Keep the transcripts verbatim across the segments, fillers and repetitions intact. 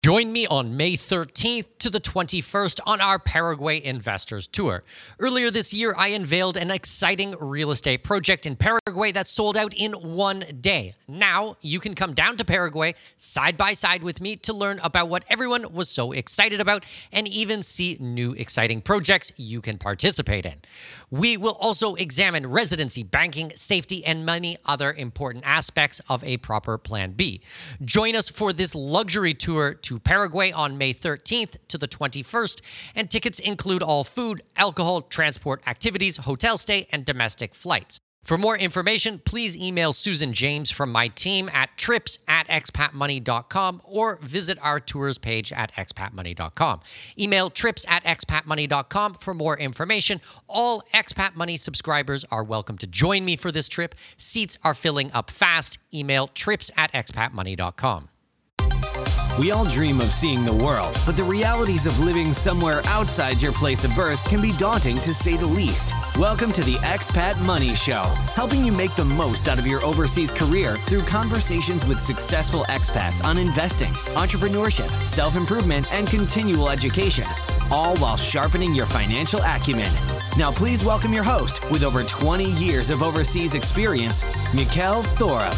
Join me on May thirteenth to the twenty-first on our Paraguay Investors Tour. Earlier this year, I unveiled an exciting real estate project in Paraguay that sold out in one day. Now, you can come down to Paraguay side by side with me to learn about what everyone was so excited about and even see new exciting projects you can participate in. We will also examine residency, banking, safety, and many other important aspects of a proper Plan B. Join us for this luxury tour to Paraguay on May thirteenth to the twenty-first, and tickets include all food, alcohol, transport activities, hotel stay, and domestic flights. For more information, please email Susan James from my team at trips at expat money dot com or visit our tours page at expat money dot com. Email trips at expat money dot com for more information. All Expat Money subscribers are welcome to join me for this trip. Seats are filling up fast. Email trips at expat money dot com. We all dream of seeing the world, but the realities of living somewhere outside your place of birth can be daunting to say the least. Welcome to the Expat Money Show, helping you make the most out of your overseas career through conversations with successful expats on investing, entrepreneurship, self-improvement, and continual education, all while sharpening your financial acumen. Now please welcome your host with over twenty years of overseas experience, Mikkel Thorup.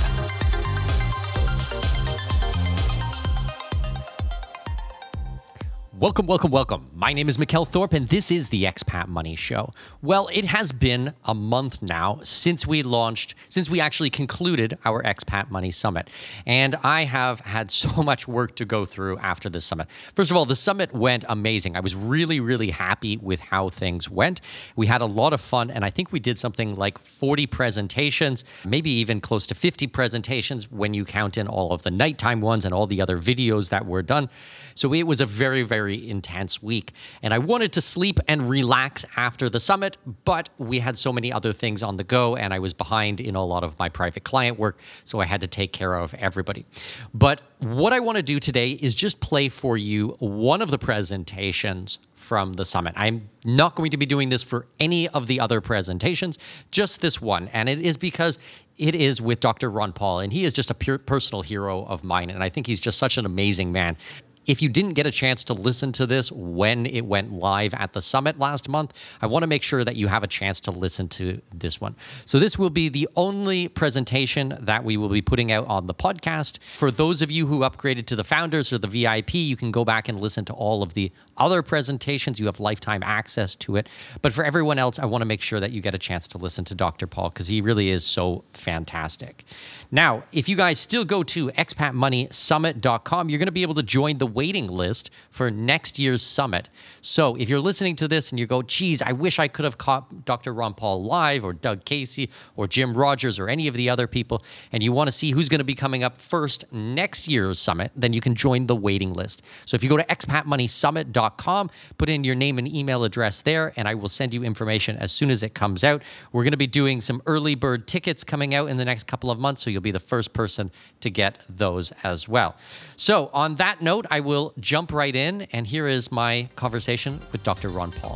Welcome, welcome, welcome. My name is Mikkel Thorup, and this is the Expat Money Show. Well, it has been a month now since we launched, since we actually concluded our Expat Money Summit. And I have had so much work to go through after this summit. First of all, the summit went amazing. I was really, really happy with how things went. We had a lot of fun, and I think we did something like forty presentations, maybe even close to fifty presentations when you count in all of the nighttime ones and all the other videos that were done. So it was a very, very intense week. And I wanted to sleep and relax after the summit, but we had so many other things on the go, and I was behind in a lot of my private client work, so I had to take care of everybody. But what I want to do today is just play for you one of the presentations from the summit. I'm not going to be doing this for any of the other presentations, just this one. And it is because it is with Doctor Ron Paul, and he is just a pure personal hero of mine, and I think he's just such an amazing man. If you didn't get a chance to listen to this when it went live at the summit last month, I want to make sure that you have a chance to listen to this one. So this will be the only presentation that we will be putting out on the podcast. For those of you who upgraded to the Founders or the V I P, you can go back and listen to all of the other presentations. You have lifetime access to it. But for everyone else, I want to make sure that you get a chance to listen to Doctor Paul because he really is so fantastic. Now, if you guys still go to expat money summit dot com, you're going to be able to join the waiting list for next year's summit. So if you're listening to this and you go, geez, I wish I could have caught Doctor Ron Paul live or Doug Casey or Jim Rogers or any of the other people, and you want to see who's going to be coming up first next year's summit, then you can join the waiting list. So if you go to expat money summit dot com, put in your name and email address there, and I will send you information as soon as it comes out. We're going to be doing some early bird tickets coming out in the next couple of months, so you'll be the first person to get those as well. So on that note, I will jump right in, and here is my conversation with Doctor Ron Paul.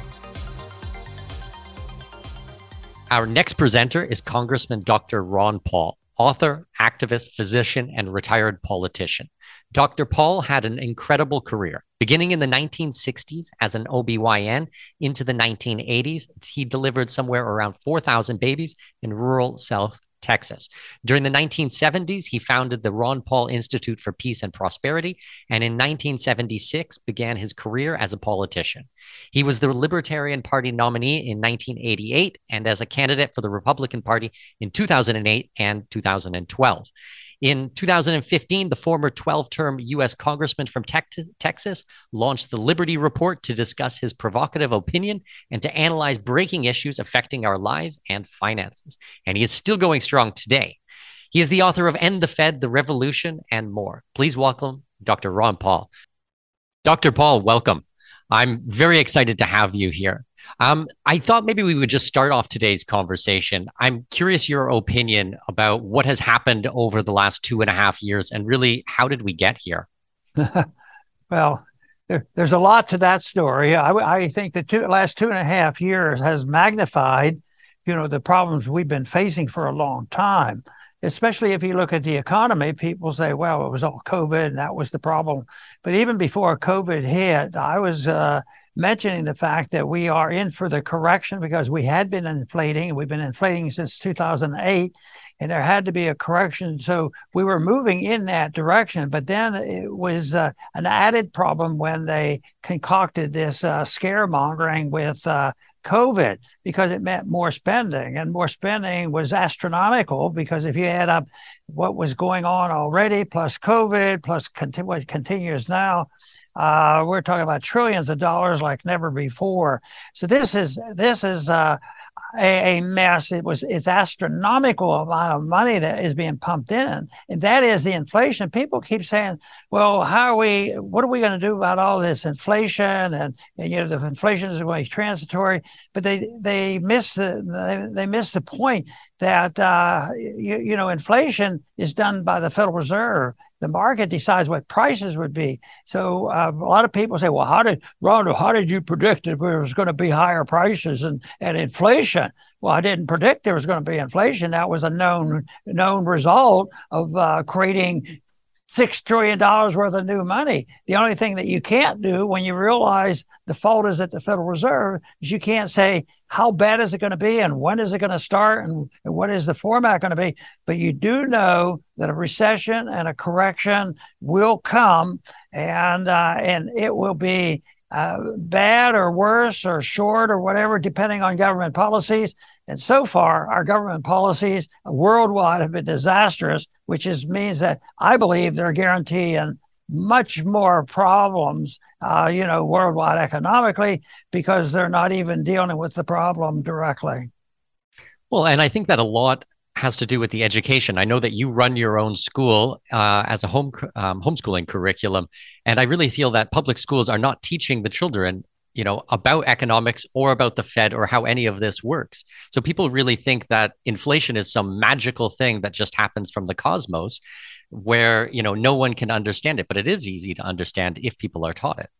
Our next presenter is Congressman Doctor Ron Paul, author, activist, physician, and retired politician. Doctor Paul had an incredible career. Beginning in the nineteen sixties as an O B Y N into the nineteen eighties, he delivered somewhere around four thousand babies in rural South Texas. During the nineteen seventies, he founded the Ron Paul Institute for Peace and Prosperity, and in nineteen seventy-six began his career as a politician. He was the Libertarian Party nominee in nineteen eighty-eight and as a candidate for the Republican Party in two thousand eight and two thousand twelve. In two thousand fifteen, the former twelve-term U S congressman from Texas launched the Liberty Report to discuss his provocative opinion and to analyze breaking issues affecting our lives and finances. And he is still going strong today. He is the author of End the Fed, The Revolution, and more. Please welcome Doctor Ron Paul. Doctor Paul, welcome. I'm very excited to have you here. Um, I thought maybe we would just start off today's conversation. I'm curious your opinion about what has happened over the last two and a half years, and really, how did we get here? Well, there, there's a lot to that story. I, I think the two, last two and a half years has magnified, you know, the problems we've been facing for a long time. especially if you look at the economy, people say, well, it was all COVID and that was the problem. But even before COVID hit, I was uh, mentioning the fact that we are in for the correction because we had been inflating. We've been inflating since two thousand eight, and there had to be a correction. So we were moving in that direction. But then it was uh, an added problem when they concocted this uh, scaremongering with uh, COVID, because it meant more spending, and more spending was astronomical, because if you add up what was going on already plus COVID plus conti- what continues now, uh, we're talking about trillions of dollars like never before. So this is this is uh, a, a mess. It was it's astronomical amount of money that is being pumped in, and that is the inflation. People keep saying, "Well, how are we? What are we going to do about all this inflation?" And, and you know, the inflation is going to be transitory, but they they miss the they, they miss the point that uh, you, you know inflation is done by the Federal Reserve. The market decides what prices would be. So uh, a lot of people say, well, how did, Ron, how did you predict that there was going to be higher prices and, and inflation? Well, I didn't predict there was going to be inflation. That was a known known result of uh, creating six trillion dollars worth of new money. The only thing that you can't do when you realize the fault is at the Federal Reserve is you can't say, how bad is it going to be and when is it going to start and, and what is the format going to be? But you do know that a recession and a correction will come, and uh, and it will be uh, bad or worse or short or whatever, depending on government policies. And so far, our government policies worldwide have been disastrous, which is means that I believe they're guaranteeing much more problems, uh, you know, worldwide economically, because they're not even dealing with the problem directly. Well, and I think that a lot has to do with the education. I know that you run your own school uh, as a home um, homeschooling curriculum, and I really feel that public schools are not teaching the children, you know, about economics or about the Fed or how any of this works. So people really think that inflation is some magical thing that just happens from the cosmos, where, you know, no one can understand it, but it is easy to understand if people are taught it.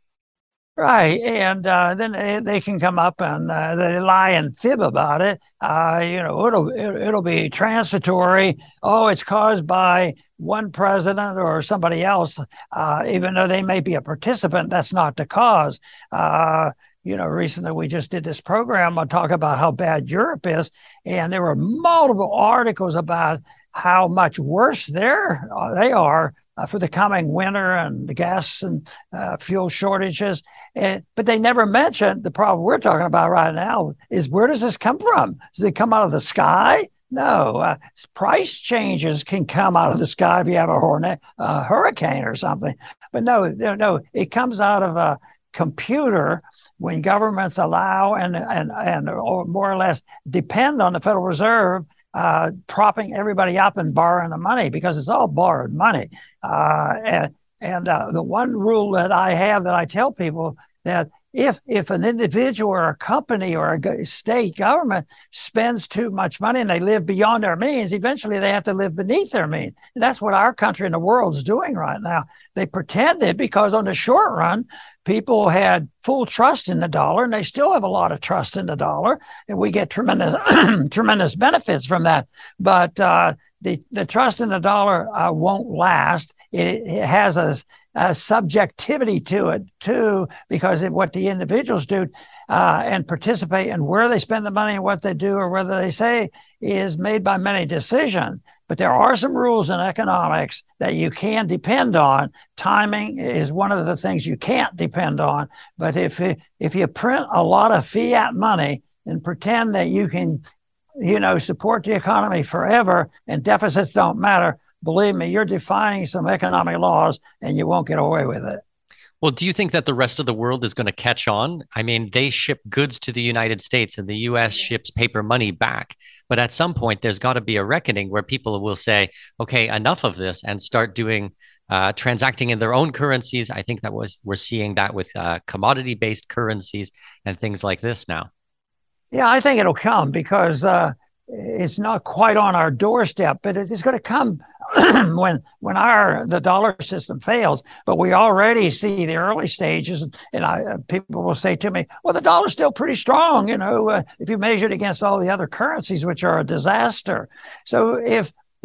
Right. And uh, then they can come up and uh, they lie and fib about it. Uh, you know, it'll, it'll be transitory. Oh, it's caused by one president or somebody else, uh, even though they may be a participant, that's not the cause. Uh, you know, recently we just did this program on talk about how bad Europe is, and there were multiple articles about how much worse they're, uh, they are uh, for the coming winter and the gas and uh, fuel shortages. And, but they never mentioned the problem we're talking about right now is, where does this come from? Does it come out of the sky? No, uh, price changes can come out of the sky if you have a hornet, a hurricane or something. But no, no, no, it comes out of a computer when governments allow and and and or more or less depend on the Federal Reserve uh, propping everybody up and borrowing the money, because it's all borrowed money. Uh, and and uh, the one rule that I have that I tell people that if if an individual or a company or a state government spends too much money and they live beyond their means, eventually they have to live beneath their means. And that's what our country and the world is doing right now. They pretended, because on the short run, people had full trust in the dollar, and they still have a lot of trust in the dollar, and we get tremendous tremendous benefits from that. But uh, the the trust in the dollar uh, won't last. It, it has a, a subjectivity to it too, because of what the individuals do uh, and participate, and where they spend the money and what they do or whether they say is made by many decisions. But there are some rules in economics that you can depend on. Timing is one of the things you can't depend on. But if it, if you print a lot of fiat money and pretend that you can, you know, support the economy forever and deficits don't matter, believe me, you're defying some economic laws and you won't get away with it. Well, do you think that the rest of the world is going to catch on? I mean, they ship goods to the United States and the U S ships paper money back. But at some point, there's got to be a reckoning where people will say, okay, enough of this, and start doing uh, transacting in their own currencies. I think that was we're seeing that with uh, commodity-based currencies and things like this now. Yeah, I think it'll come, because uh, it's not quite on our doorstep, but it's going to come when when our the dollar system fails. But we already see the early stages, and I, people will say to me, "Well, the dollar's still pretty strong, you know, uh, if you measure it against all the other currencies, which are a disaster." So if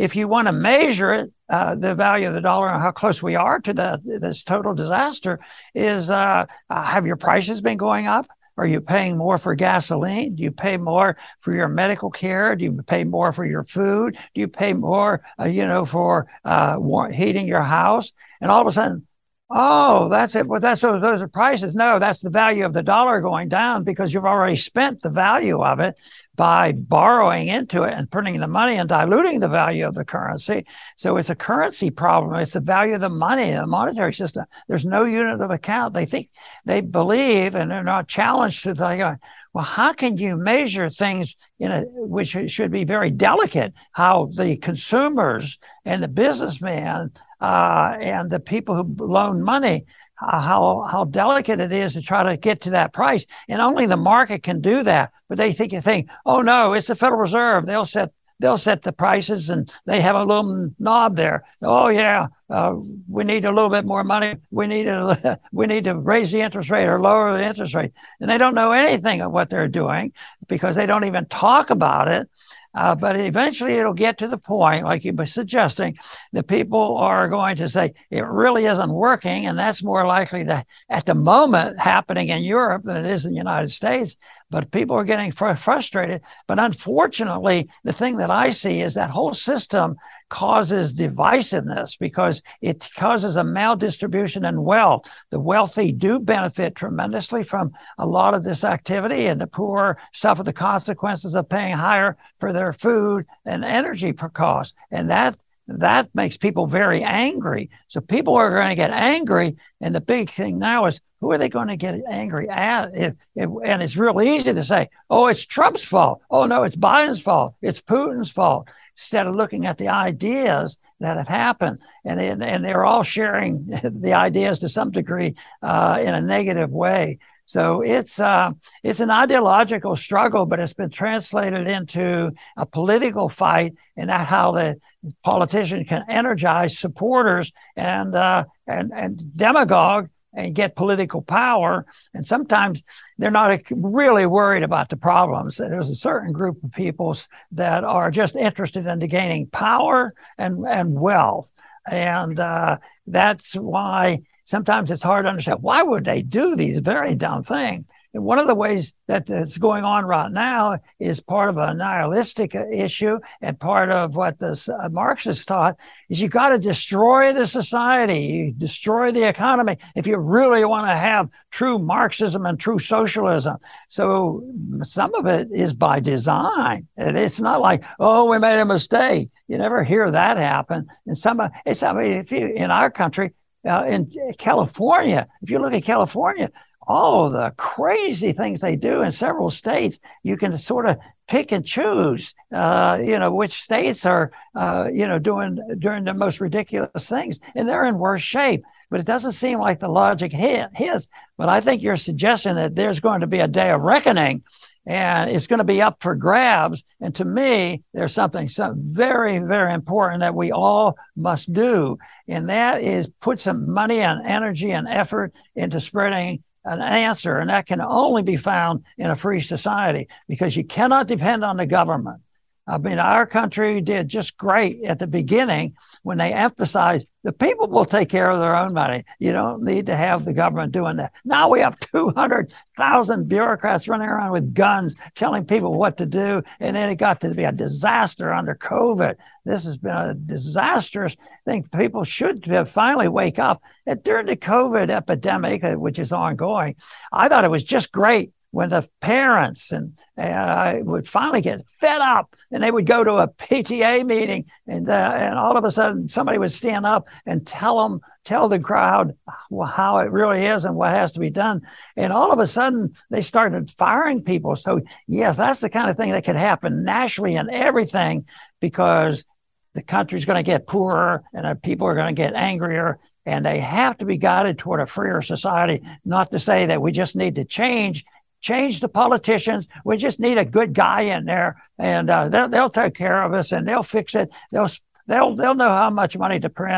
if you want to measure it, uh, the value of the dollar and how close we are to the, this total disaster is, uh, uh, have your prices been going up? Are you paying more for gasoline? Do you pay more for your medical care? Do you pay more for your food? Do you pay more, uh, you know, for uh, heating your house? And all of a sudden, oh, that's it. Well, that's those, those are prices. No, that's the value of the dollar going down because you've already spent the value of it by borrowing into it and printing the money and diluting the value of the currency. So it's a currency problem. It's the value of the money, the monetary system. There's no unit of account. They think, they believe, and they're not challenged to the, well, how can you measure things in a, which should be very delicate, how the consumers and the businessmen uh, and the people who loan money, Uh, how how delicate it is to try to get to that price, and only the market can do that. But they think you think, oh no, it's the Federal Reserve. They'll set they'll set the prices, and they have a little knob there. Oh yeah, uh, we need a little bit more money. We need to we need to raise the interest rate or lower the interest rate, and they don't know anything of what they're doing because they don't even talk about it. Uh, but eventually it'll get to the point, like you were suggesting, that people are going to say it really isn't working. And that's more likely to, at the moment, happening in Europe than it is in the United States. But people are getting fr- frustrated. But unfortunately, the thing that I see is that whole system causes divisiveness because it causes a maldistribution in wealth. The wealthy do benefit tremendously from a lot of this activity, and the poor suffer the consequences of paying higher for their food and energy per cost. And that that makes people very angry. So people are going to get angry. And the big thing now is, who are they going to get angry at? If, if, and it's real easy to say, oh, it's Trump's fault. Oh, no, it's Biden's fault. It's Putin's fault. Instead of looking at the ideas that have happened. And, and, and they're all sharing the ideas to some degree uh, in a negative way. So it's uh, it's an ideological struggle, but it's been translated into a political fight, and that's how the politician can energize supporters and uh, and and demagogue and get political power. And sometimes they're not really worried about the problems. There's a certain group of people that are just interested in gaining power and and wealth, and uh, that's why. Sometimes it's hard to understand, why would they do these very dumb things? And one of the ways that it's going on right now is part of a nihilistic issue, and part of what the uh, Marxists taught is you got to destroy the society, you destroy the economy if you really want to have true Marxism and true socialism. So some of it is by design. It's not like, oh, we made a mistake. You never hear that happen. And some, it's, I mean, if you, in our country, Uh, in California, if you look at California, all the crazy things they do in several states, you can sort of pick and choose, uh, you know, which states are, uh, you know, doing doing the most ridiculous things, and they're in worse shape. But it doesn't seem like the logic hit, hits. But I think you're suggesting that there's going to be a day of reckoning, and it's going to be up for grabs. And to me, there's something, something very, very important that we all must do. And that is put some money and energy and effort into spreading an answer. And that can only be found in a free society, because you cannot depend on the government. I mean, our country did just great at the beginning when they emphasized the people will take care of their own money. You don't need to have the government doing that. Now we have two hundred thousand bureaucrats running around with guns telling people what to do. And then it got to be a disaster under COVID. This has been a disastrous thing. People should finally wake up. And during the COVID epidemic, which is ongoing, I thought it was just great when the parents and uh, would finally get fed up, and they would go to a P T A meeting, and uh, and all of a sudden somebody would stand up and tell them, tell the crowd how it really is and what has to be done. And all of a sudden they started firing people. So yes, that's the kind of thing that could happen nationally in everything, because the country's going to get poorer and people are going to get angrier, and they have to be guided toward a freer society. Not to say that we just need to change Change the politicians. We just need a good guy in there, and uh, they'll, they'll take care of us, and they'll fix it. They'll they'll they'll know how much money to print.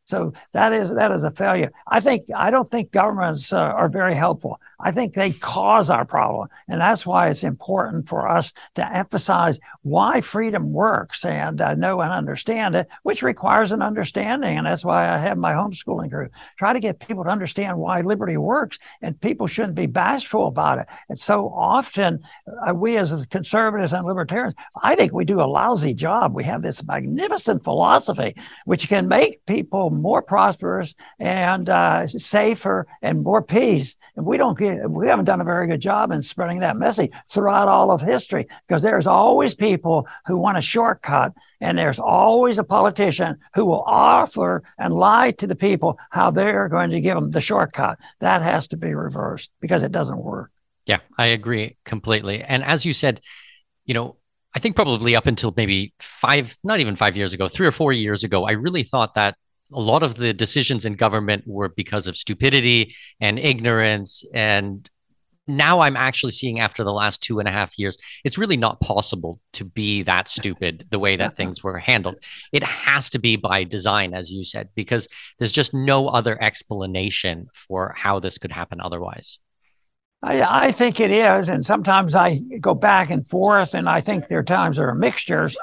So that is that is a failure. I think I don't think governments uh, are very helpful. I think they cause our problem, and that's why it's important for us to emphasize why freedom works and uh, know and understand it, which requires an understanding. And that's why I have my homeschooling group. Try to get people to understand why liberty works, and people shouldn't be bashful about it. And so often, uh, we as conservatives and libertarians, I think we do a lousy job. We have this magnificent philosophy which can make people more prosperous and uh, safer and more peace. And we don't get, we haven't done a very good job in spreading that message throughout all of history, because there's always people who want a shortcut, and there's always a politician who will offer and lie to the people how they're going to give them the shortcut. That has to be reversed because it doesn't work. Yeah, I agree completely. And as you said, you know, I think probably up until maybe five, not even five years ago, three or four years ago, I really thought that a lot of the decisions in government were because of stupidity and ignorance. And now I'm actually seeing, after the last two and a half years, it's really not possible to be that stupid the way that things were handled. It has to be by design, as you said, because there's just no other explanation for how this could happen otherwise. I, I think it is. And sometimes I go back and forth, and I think there are times there are mixtures.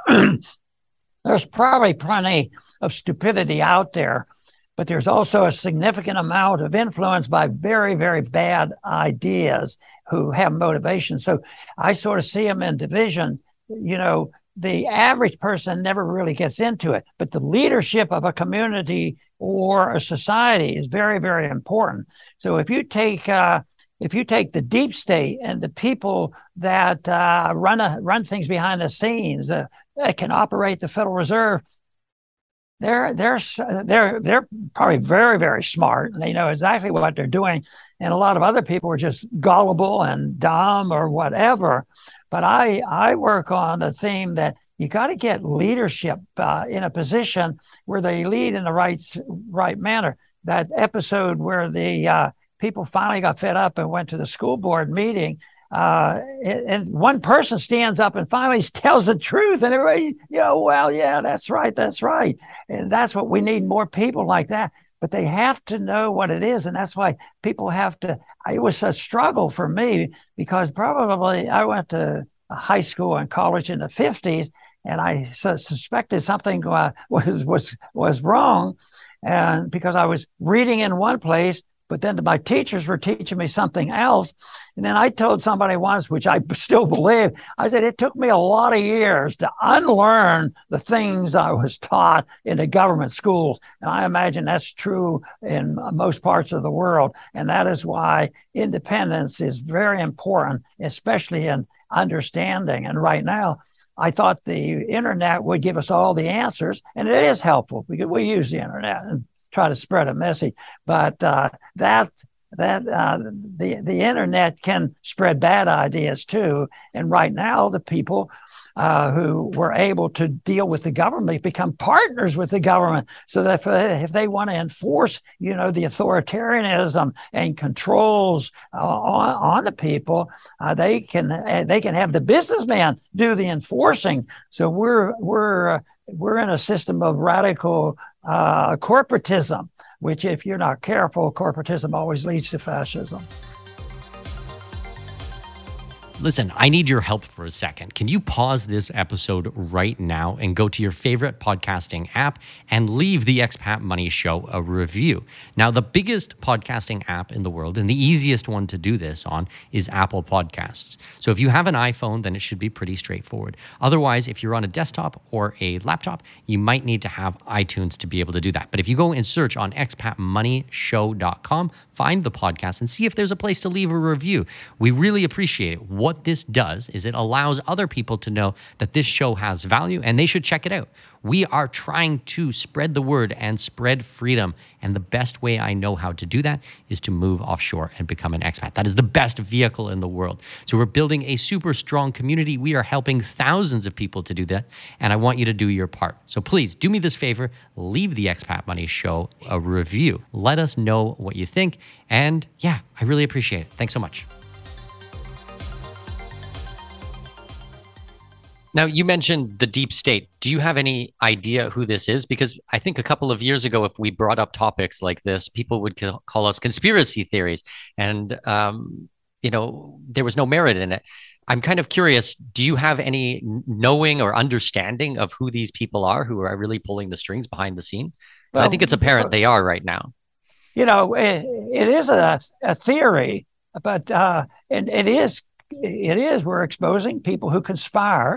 There's probably plenty of stupidity out there, but there's also a significant amount of influence by very, very bad ideas who have motivation. So I sort of see them in division. You know, the average person never really gets into it, but the leadership of a community or a society is very, very important. So if you take uh, if you take the deep state and the people that uh, run a, run things behind the scenes, uh, that can operate the Federal Reserve, they're they're they're they're probably very, very smart, and they know exactly what they're doing. And a lot of other people are just gullible and dumb or whatever. But I I work on the theme that you got to get leadership uh, in a position where they lead in the right right manner. That episode where the uh, people finally got fed up and went to the school board meeting, uh, and, and one person stands up and finally tells the truth, and everybody, you know, well, yeah, that's right, that's right. And that's what we need, more people like that. But they have to know what it is. And that's why people have to, it was a struggle for me, because probably I went to high school and college in the fifties, and I su- suspected something uh, was, was, was wrong. And because I was reading in one place, but then my teachers were teaching me something else. And then I told somebody once, which I still believe, I said, it took me a lot of years to unlearn the things I was taught in the government schools. And I imagine that's true in most parts of the world. And that is why independence is very important, especially in understanding. And right now, I thought the internet would give us all the answers, and it is helpful because we use the internet and try to spread a message. But uh, that that uh, the the internet can spread bad ideas too. And right now, the people uh, who were able to deal with the government become partners with the government, so that if, if they want to enforce, you know, the authoritarianism and controls uh, on, on the people, uh, they can uh, they can have the businessman do the enforcing. So we're we're uh, we're in a system of radical uh, corporatism, which, if you're not careful, corporatism always leads to fascism. Listen, I need your help for a second. Can you pause this episode right now and go to your favorite podcasting app and leave the Expat Money Show a review? Now, the biggest podcasting app in the world and the easiest one to do this on is Apple Podcasts. So if you have an iPhone, then it should be pretty straightforward. Otherwise, if you're on a desktop or a laptop, you might need to have iTunes to be able to do that. But if you go and search on expat money show dot com, find the podcast and see if there's a place to leave a review. We really appreciate it. What this does is it allows other people to know that this show has value and they should check it out. We are trying to spread the word and spread freedom. And the best way I know how to do that is to move offshore and become an expat. That is the best vehicle in the world. So we're building a super strong community. We are helping thousands of people to do that. And I want you to do your part. So please do me this favor, leave the Expat Money Show a review. Let us know what you think. And yeah, I really appreciate it. Thanks so much. Now, you mentioned the deep state. Do you have any idea who this is? Because I think a couple of years ago, if we brought up topics like this, people would call us conspiracy theories. And, um, you know, there was no merit in it. I'm kind of curious, do you have any knowing or understanding of who these people are who are really pulling the strings behind the scene? Because well, I think it's apparent they are right now. You know, it, it is a, a theory, but uh, it, it is, it is, we're exposing people who conspire.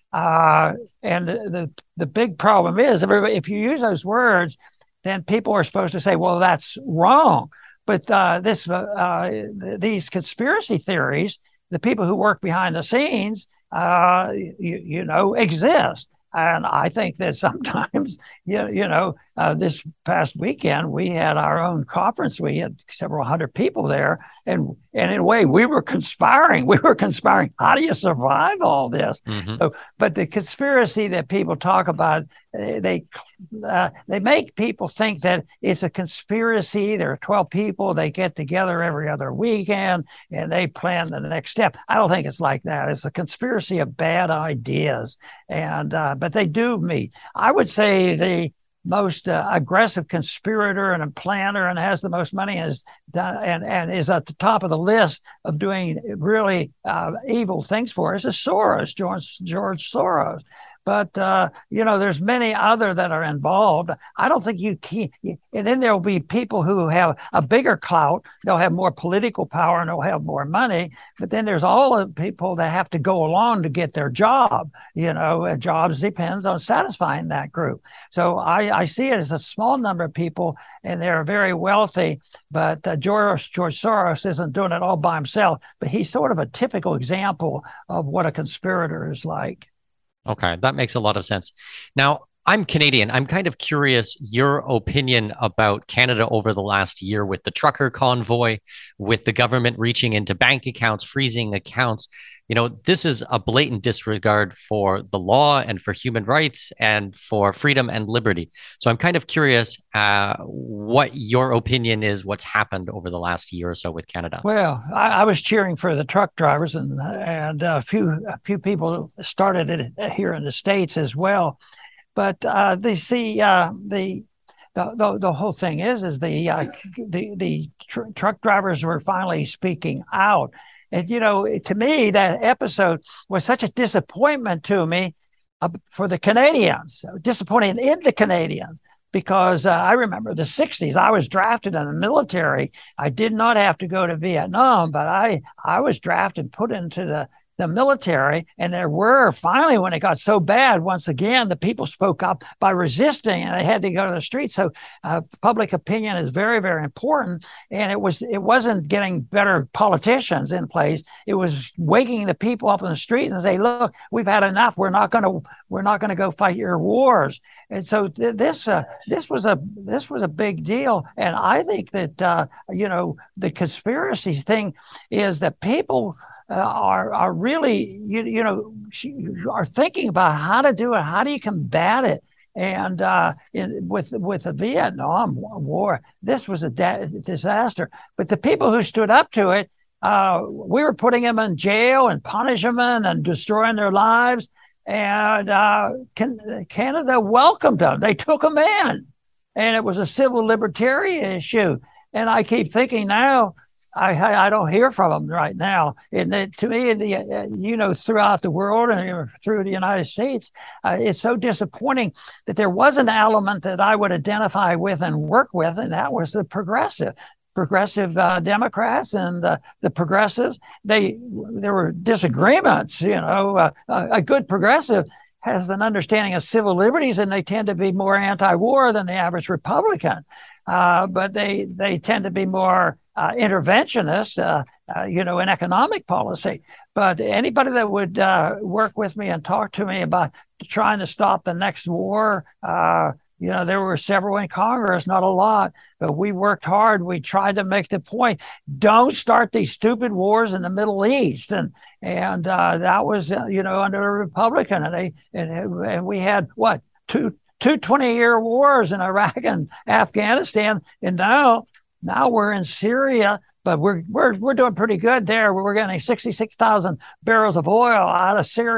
Uh, and the the big problem is, if you use those words, then people are supposed to say, well, that's wrong. But uh, this uh, these conspiracy theories, the people who work behind the scenes, uh, you, you know, exist. And I think that sometimes, you, you know, uh, this past weekend, we had our own conference. We had several hundred people there. And, and in a way, we were conspiring. We were conspiring. How do you survive all this? Mm-hmm. So, but the conspiracy that people talk about, they uh, they make people think that it's a conspiracy. There are twelve people. They get together every other weekend and they plan the next step. I don't think it's like that. It's a conspiracy of bad ideas. And uh, but they do meet. I would say the most uh, aggressive conspirator and a planner and has the most money is done, and, and is at the top of the list of doing really uh, evil things for us is Soros, George, George Soros. But, uh, you know, there's many other that are involved. I don't think you can. And then there'll be people who have a bigger clout. They'll have more political power and they'll have more money. But then there's all the people that have to go along to get their job. You know, jobs depends on satisfying that group. So I, I see it as a small number of people and they're very wealthy. But uh, George, George Soros isn't doing it all by himself. But he's sort of a typical example of what a conspirator is like. Okay, that makes a lot of sense. Now, I'm Canadian. I'm kind of curious your opinion about Canada over the last year with the trucker convoy, with the government reaching into bank accounts, freezing accounts. You know, this is a blatant disregard for the law and for human rights and for freedom and liberty. So I'm kind of curious uh, what your opinion is, what's happened over the last year or so with Canada. Well, I, I was cheering for the truck drivers, and and a few a few people started it here in the States as well. But uh, they see uh, the, the the the whole thing is is the uh, the the tr- truck drivers were finally speaking out, and you know, to me that episode was such a disappointment to me uh, for the Canadians, disappointing in the Canadians because uh, I remember the sixties. I was drafted in the military. I did not have to go to Vietnam, but I I was drafted, put into the the military, and there were finally, when it got so bad, once again, the people spoke up by resisting, and they had to go to the streets. So uh, public opinion is very, very important. And it was it wasn't getting better politicians in place. It was waking the people up in the street and say, "Look, we've had enough. We're not going to we're not going to go fight your wars." And so th- this uh, this was a this was a big deal. And I think that uh, you know the conspiracy thing is that people. Uh, are are really you you know are thinking about how to do it, how do you combat it, and uh, in, with with the Vietnam War, this was a da- disaster. But the people who stood up to it, uh, we were putting them in jail and punishment and destroying their lives, and uh, can, Canada welcomed them. They took them in, and it was a civil libertarian issue. And I keep thinking now. I I don't hear from them right now. And it, to me, the, uh, you know, throughout the world and through the United States, uh, it's so disappointing that there was an element that I would identify with and work with, and that was the progressive. Progressive uh, Democrats and the, the progressives. They there were disagreements. You know, uh, a good progressive has an understanding of civil liberties, and they tend to be more anti-war than the average Republican. Uh, but they they tend to be more Uh, interventionist, uh, uh, you know, in economic policy. But anybody that would uh, work with me and talk to me about trying to stop the next war, uh, you know, there were several in Congress, not a lot, but we worked hard. We tried to make the point, don't start these stupid wars in the Middle East. And and uh, that was, uh, you know, under a Republican. And, they, and, and we had, what, two, two twenty-year wars in Iraq and Afghanistan. And now, Now we're in Syria, but we're we're we're doing pretty good there. We're getting sixty-six thousand barrels of oil out of Syria,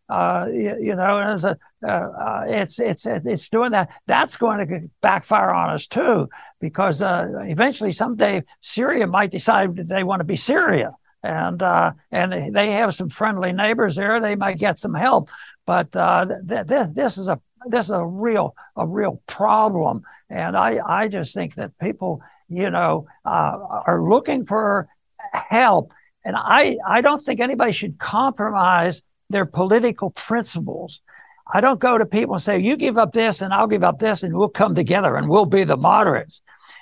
Uh, you, you know, and it's a, uh, uh, it's it's it's doing that. That's going to backfire on us too, because uh, eventually someday Syria might decide that they want to be Syria, and uh, and they have some friendly neighbors there. They might get some help, but uh, th- th- this is a this is a real a real problem, and I I just think that people, you know, uh, are looking for help, and I I don't think anybody should compromise their political principles. I don't go to people and say, you give up this and I'll give up this and we'll come together and we'll be the moderates.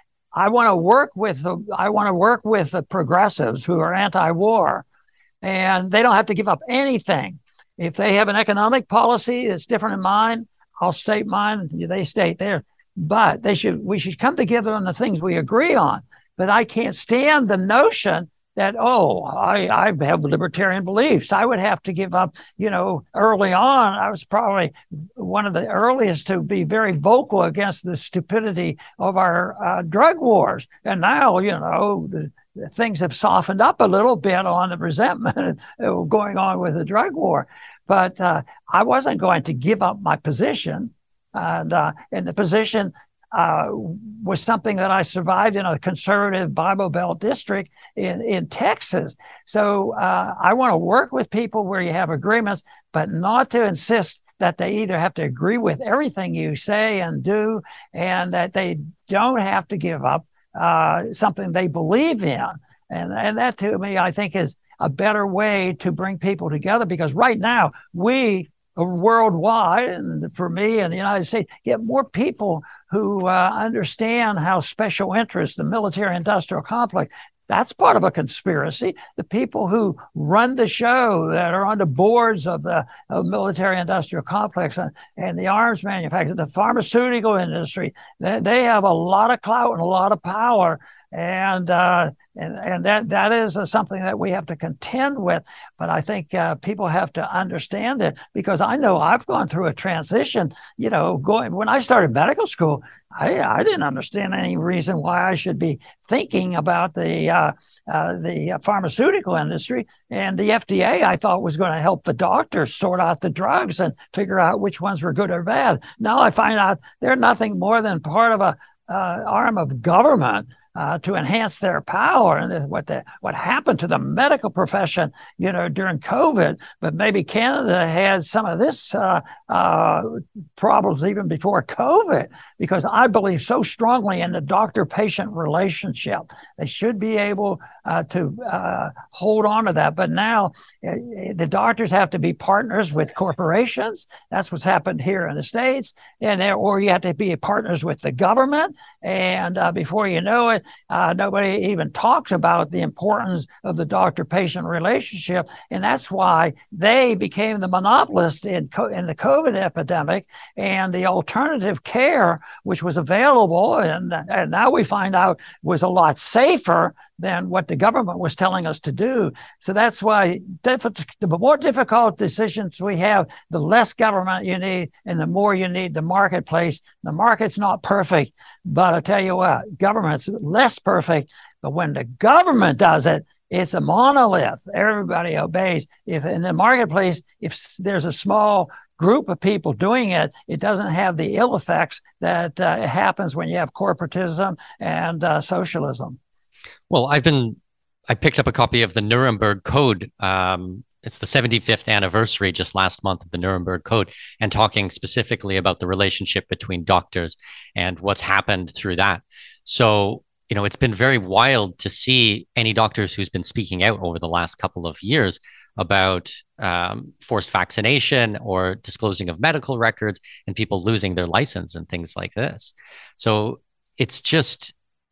I want to work with the, I want to work with the progressives who are anti-war, and they don't have to give up anything. If they have an economic policy that's different than mine, I'll state mine, they state theirs. But they should, we should come together on the things we agree on. But I can't stand the notion that, oh, I, I have libertarian beliefs. I would have to give up, you know, early on. I was probably one of the earliest to be very vocal against the stupidity of our uh, drug wars. And now, you know, the, the things have softened up a little bit on the resentment going on with the drug war. But uh, I wasn't going to give up my position. And, uh, and the position Uh, was something that I survived in a conservative Bible Belt district in, in Texas. So uh, I want to work with people where you have agreements, but not to insist that they either have to agree with everything you say and do, and that they don't have to give up uh, something they believe in. And, and that, to me, I think is a better way to bring people together, because right now we worldwide, and for me in the United States, get more people who uh, understand how special interests, the military-industrial complex, that's part of a conspiracy. The people who run the show, that are on the boards of the of military-industrial complex and, and the arms manufacturer, the pharmaceutical industry, they, they have a lot of clout and a lot of power. And uh, and and that that is uh, something that we have to contend with. But I think uh, people have to understand it, because I know I've gone through a transition. You know, going when I started medical school, I I didn't understand any reason why I should be thinking about the uh, uh, the pharmaceutical industry, and the F D A. I thought was going to help the doctors sort out the drugs and figure out which ones were good or bad. Now I find out they're nothing more than part of a uh, arm of government Uh, to enhance their power. And what the, what happened to the medical profession, you know, during COVID. But maybe Canada had some of this uh, uh, problems even before COVID, because I believe so strongly in the doctor-patient relationship. They should be able uh, to uh, hold on to that. But now uh, the doctors have to be partners with corporations. That's what's happened here in the States. And there, or you have to be partners with the government. And uh, before you know it, Uh, nobody even talks about the importance of the doctor-patient relationship, and that's why they became the monopolist in co- in the COVID epidemic, and the alternative care, which was available, and, and now we find out was a lot safer than what the government was telling us to do. So that's why diff- the more difficult decisions we have, the less government you need, and the more you need the marketplace. The market's not perfect, but I tell you what, government's less perfect. But when the government does it, it's a monolith. Everybody obeys. If in the marketplace, if there's a small group of people doing it, it doesn't have the ill effects that uh, happens when you have corporatism and uh, socialism. Well, I've been, I picked up a copy of the Nuremberg Code. Um, it's the seventy-fifth anniversary just last month of the Nuremberg Code, and talking specifically about the relationship between doctors and what's happened through that. So, you know, it's been very wild to see any doctors who's been speaking out over the last couple of years about um, forced vaccination or disclosing of medical records and people losing their license and things like this. So it's just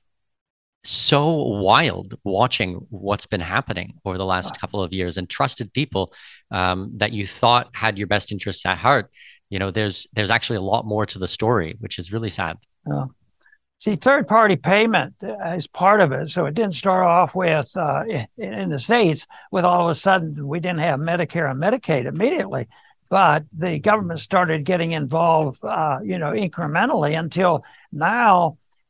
so wild watching what's been happening over the last couple of years, and trusted people um, that you thought had your best interests at heart. You know, there's there's actually a lot more to the story, which is really sad. Yeah. See, third-party payment is part of it. So it didn't start off with, uh, in, in the States, with all of a sudden we didn't have Medicare and Medicaid immediately. But the government started getting involved, uh, you know, incrementally, until now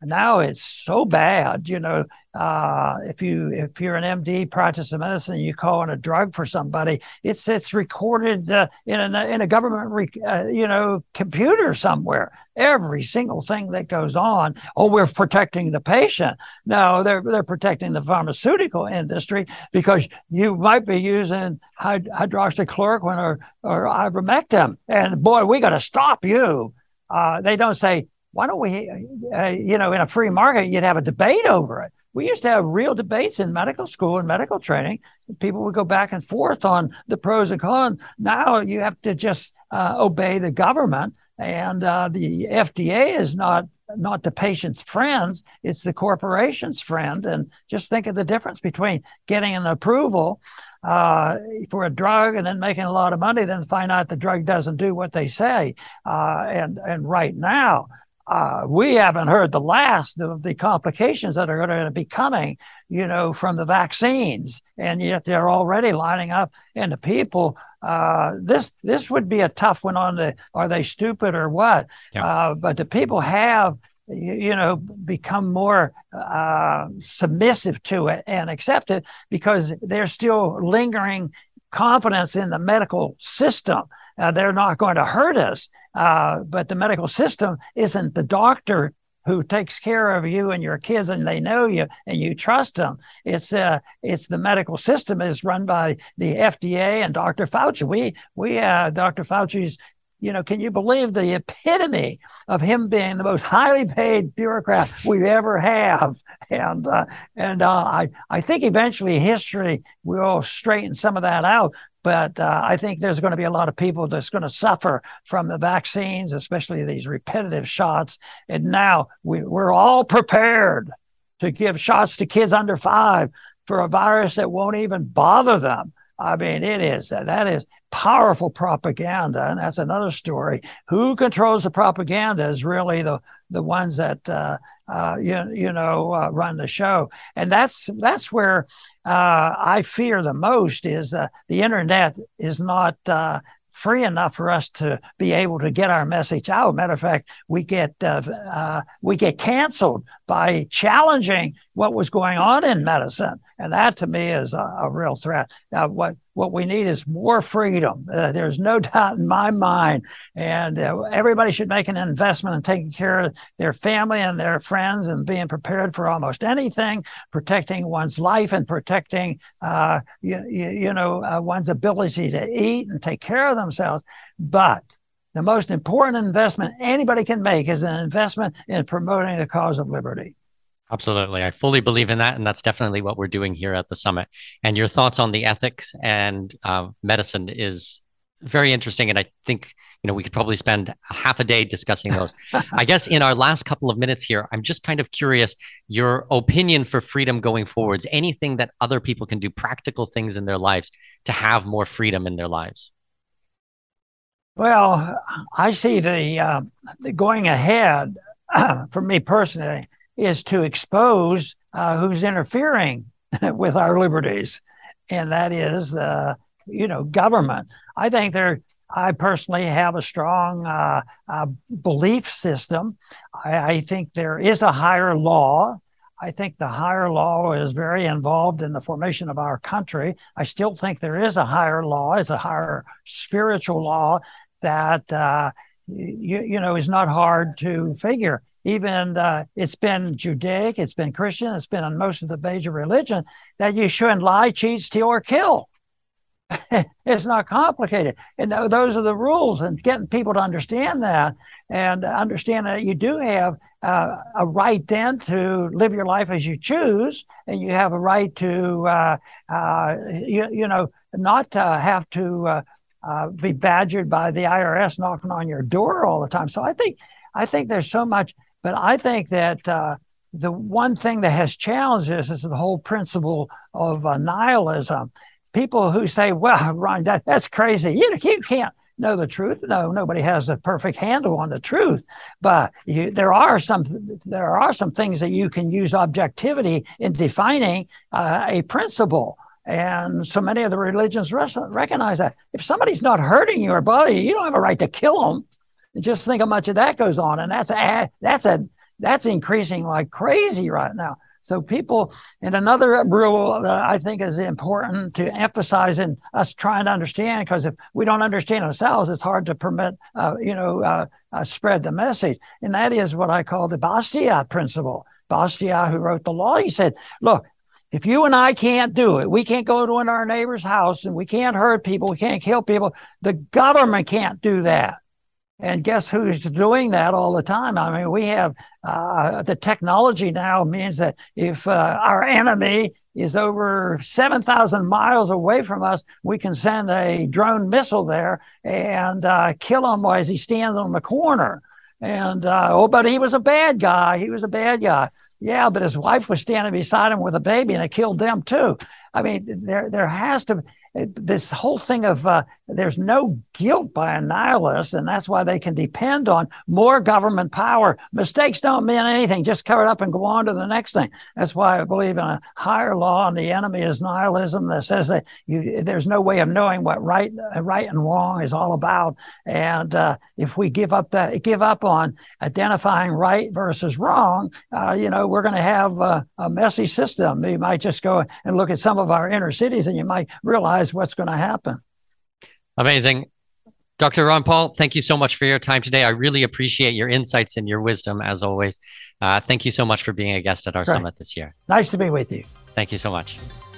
now it's so bad. You know, uh, if you if you're an M D practicing medicine, you call in a drug for somebody, it's it's recorded uh, in a in a government rec- uh, you know computer somewhere. Every single thing that goes on. Oh, we're protecting the patient. No, they're they're protecting the pharmaceutical industry, because you might be using hyd- hydroxychloroquine or or ivermectin, and boy, we got to stop you. Uh, they don't say, why don't we, uh, you know, in a free market, you'd have a debate over it. We used to have real debates in medical school and medical training. People would go back and forth on the pros and cons. Now you have to just uh, obey the government, and uh, the F D A is not not the patient's friends, it's the corporation's friend. And just think of the difference between getting an approval uh, for a drug and then making a lot of money, then find out the drug doesn't do what they say. Uh, and and right now, Uh, we haven't heard the last of the complications that are going to be coming, you know, from the vaccines, and yet they're already lining up. And the people, uh, this this would be a tough one on the, are they stupid or what? Yeah. Uh, but the people have, you, you know, become more uh, submissive to it and accept it, because they're still lingering confidence in the medical system. Uh, they're not going to hurt us. Uh, but the medical system isn't the doctor who takes care of you and your kids, and they know you and you trust them. It's uh, it's the medical system is run by the F D A and Doctor Fauci. We we uh, Doctor Fauci's, you know, can you believe the epitome of him being the most highly paid bureaucrat we ever have? And uh, and uh, I I think eventually history will straighten some of that out. But uh, I think there's going to be a lot of people that's going to suffer from the vaccines, especially these repetitive shots. And now we, we're all prepared to give shots to kids under five for a virus that won't even bother them. I mean, it is, that is powerful propaganda. And that's another story. Who controls the propaganda is really the, the ones that, uh, uh, you, you know, uh, run the show. And that's, that's where uh, I fear the most is uh, the internet is not uh, free enough for us to be able to get our message out. Matter of fact, we get uh, uh, we get canceled by challenging what was going on in medicine, and that to me is a, a real threat. Now, what what we need is more freedom. Uh, there's no doubt in my mind, and uh, everybody should make an investment in taking care of their family and their friends, and being prepared for almost anything, protecting one's life and protecting uh, you, you, you know uh, one's ability to eat and take care of themselves. But the most important investment anybody can make is an investment in promoting the cause of liberty. Absolutely. I fully believe in that. And that's definitely what we're doing here at the summit. And your thoughts on the ethics and uh, medicine is very interesting. And I think, you know, we could probably spend half a day discussing those. I guess in our last couple of minutes here, I'm just kind of curious, your opinion for freedom going forwards, anything that other people can do, practical things in their lives to have more freedom in their lives. Well, I see the, uh, the going ahead uh, for me personally is to expose uh, who's interfering with our liberties. And that is, uh, you know, government. I think there, I personally have a strong uh, uh, belief system. I, I think there is a higher law. I think the higher law is very involved in the formation of our country. I still think there is a higher law. It's a higher spiritual law that, uh, you, you know, is not hard to figure. Even uh, it's been Judaic, it's been Christian, it's been on most of the major religion that you shouldn't lie, cheat, steal, or kill. It's not complicated. And th- those are the rules, and getting people to understand that and understand that you do have uh, a right then to live your life as you choose, and you have a right to, uh, uh, you, you know, not uh, have to uh, uh, be badgered by the I R S knocking on your door all the time. So I think, I think there's so much. But I think that uh, the one thing that has challenged this is the whole principle of uh, nihilism. People who say, well, Ron, that, that's crazy. You, you can't know the truth. No, nobody has a perfect handle on the truth. But you, there are some there are some things that you can use objectivity in defining uh, a principle. And so many of the religions recognize that. If somebody's not hurting your body, you don't have a right to kill them. Just think how much of that goes on, and that's a that's a That's increasing like crazy right now. So people, and another rule that I think is important to emphasize in us trying to understand, because if we don't understand ourselves, it's hard to permit, uh, you know, uh, uh, spread the message. And that is what I call the Bastiat principle. Bastiat, who wrote the law, he said, look, if you and I can't do it, we can't go to our neighbor's house and we can't hurt people, we can't kill people, the government can't do that. And guess who's doing that all the time? I mean, we have uh, the technology now means that if uh, our enemy is over seven thousand miles away from us, we can send a drone missile there and uh, kill him as he stands on the corner. And, uh, oh, but he was a bad guy. He was a bad guy. Yeah, but his wife was standing beside him with a baby and it killed them too. I mean, there there has to this whole thing of uh, there's no guilt by a nihilist, and that's why they can depend on more government power. Mistakes don't mean anything. Just cover it up and go on to the next thing. That's why I believe in a higher law, and the enemy is nihilism, that says that you, there's no way of knowing what right, right and wrong is all about. And uh, if we give up that, give up on identifying right versus wrong, uh, you know, we're going to have a, a messy system. You might just go and look at some of our inner cities, and you might realize what's going to happen. Amazing. Doctor Ron Paul, thank you so much for your time today. I really appreciate your insights and your wisdom, as always. Uh, thank you so much for being a guest at our Great. summit this year. Nice to be with you. Thank you so much.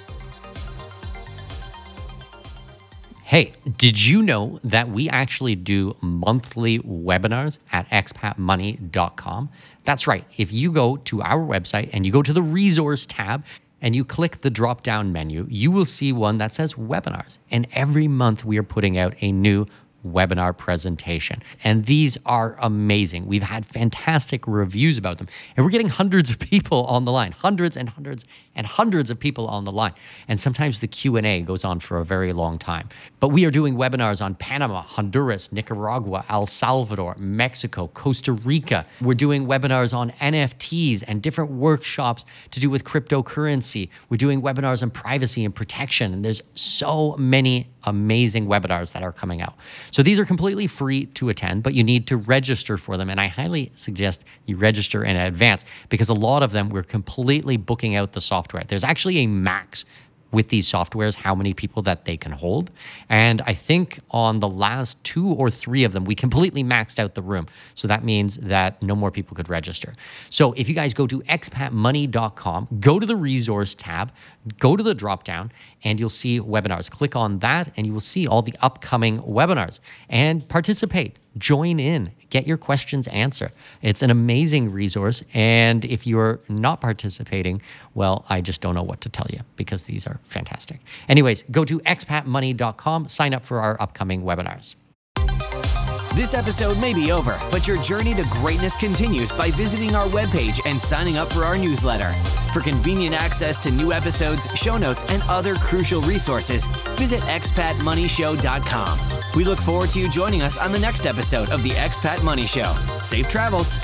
Hey, did you know that we actually do monthly webinars at expat money dot com? That's right. If you go to our website and you go to the resource tab, and you click the drop-down menu, you will see one that says webinars. And every month we are putting out a new webinar presentation. And these are amazing. We've had fantastic reviews about them. And we're getting hundreds of people on the line, hundreds and hundreds and hundreds of people on the line. And sometimes the Q and A goes on for a very long time. But we are doing webinars on Panama, Honduras, Nicaragua, El Salvador, Mexico, Costa Rica. We're doing webinars on N F Ts and different workshops to do with cryptocurrency. We're doing webinars on privacy and protection. And there's so many amazing webinars that are coming out. So these are completely free to attend, but you need to register for them. And I highly suggest you register in advance, because a lot of them, we're completely booking out the software. There's actually a max with these softwares, how many people that they can hold. And I think on the last two or three of them, we completely maxed out the room. So that means that no more people could register. So if you guys go to expat money dot com, go to the resource tab, go to the drop down, and you'll see webinars. Click on that and you will see all the upcoming webinars and participate. Join in, get your questions answered. It's an amazing resource. And if you're not participating, well, I just don't know what to tell you, because these are fantastic. Anyways, go to expat money dot com, sign up for our upcoming webinars. This episode may be over, but your journey to greatness continues by visiting our webpage and signing up for our newsletter. For convenient access to new episodes, show notes, and other crucial resources, visit expat money show dot com. We look forward to you joining us on the next episode of the Expat Money Show. Safe travels.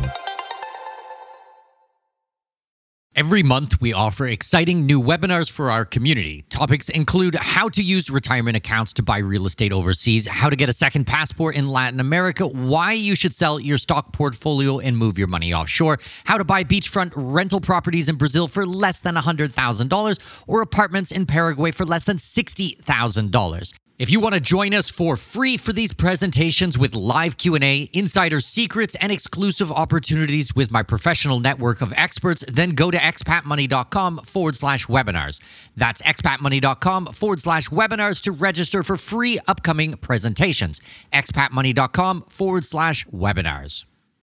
Every month, we offer exciting new webinars for our community. Topics include how to use retirement accounts to buy real estate overseas, how to get a second passport in Latin America, why you should sell your stock portfolio and move your money offshore, how to buy beachfront rental properties in Brazil for less than one hundred thousand dollars, or apartments in Paraguay for less than sixty thousand dollars. If you want to join us for free for these presentations with live Q and A, insider secrets, and exclusive opportunities with my professional network of experts, then go to expat money dot com forward slash webinars. That's expat money dot com forward slash webinars to register for free upcoming presentations. expat money dot com forward slash webinars.